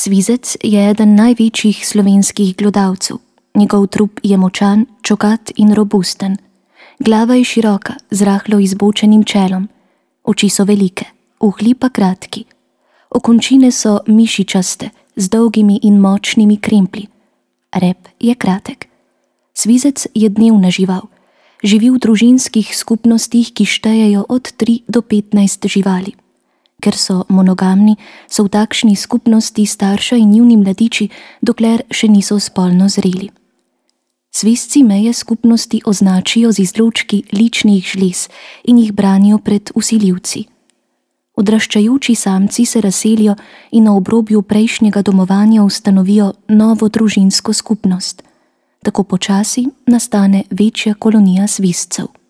Svizec je eden največjih slovenskih glodavcev. Njegov trup je močan, čokat in robusten. Glava je široka, z rahlo izbočenim čelom. Oči so velike, uhlji pa kratki. Okončine so mišičaste, z dolgimi in močnimi kremplji. Rep je kratek. Svizec je dnevna žival. Živi v družinskih skupnostih, ki štejejo od 3 do 15 živali. Ker so monogamni, so v takšni skupnosti starša in njuni mladiči, dokler še niso spolno zreli. Svizci meje skupnosti označijo z izločki ličnih žlez in jih branijo pred vsiljivci. Odraščajoči samci se razselijo in na obrobju prejšnjega domovanja ustanovijo novo družinsko skupnost. Tako počasi nastane večja kolonija svizcev.